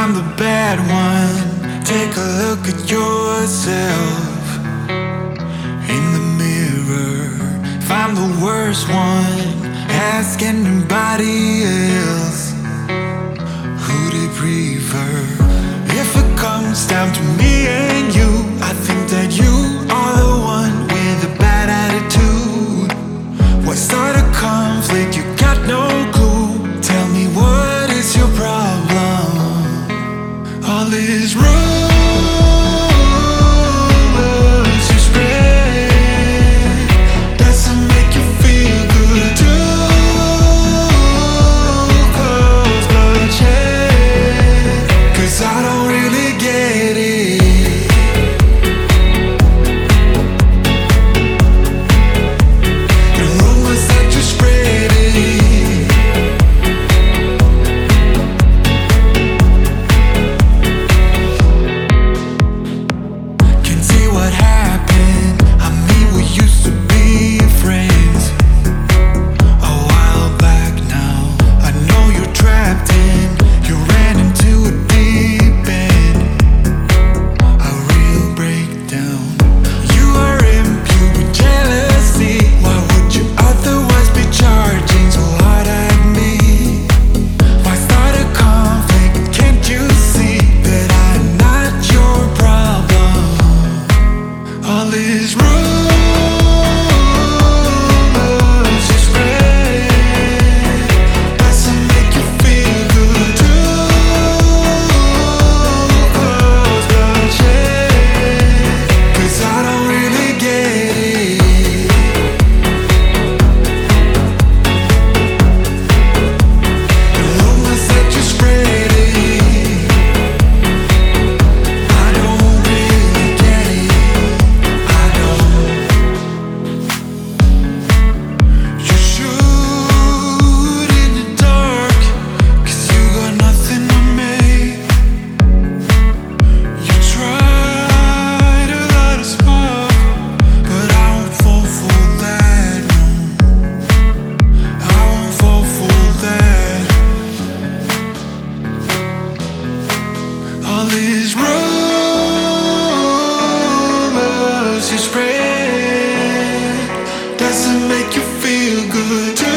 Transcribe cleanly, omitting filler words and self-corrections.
I'm the bad one. Take a look at yourself in the mirror. If I'm the worst one, ask anybody else who they prefer. If it comes down to me and you, I think that you are the one with a bad attitude. What sort of conflict? You got no clue. Tell me, what is your problem? All these rumors you spread doesn't make you feel good. Too close bloodshed, 'cause I don't really get it. The rumors that you're spreading, can see what happened. I mean, we used to be friends a while back now. I know you're trapped in, you ran into a deep end, a real breakdown. You are imbued with jealousy. Why would you otherwise be charging so hard at me? Why start a conflict? Can't you see that I'm not your problem? All these rumors you spread doesn't make you feel good. Too close bloodshed, 'cause I don't really get it. The rumors that you're spreading, I don't really get it. I don't. You shoot in the dark, 'cause you got nothing on me. You try to light a spark, but I won't fall for that. I won't fall for that. All these rumors you spread doesn't make you feel good.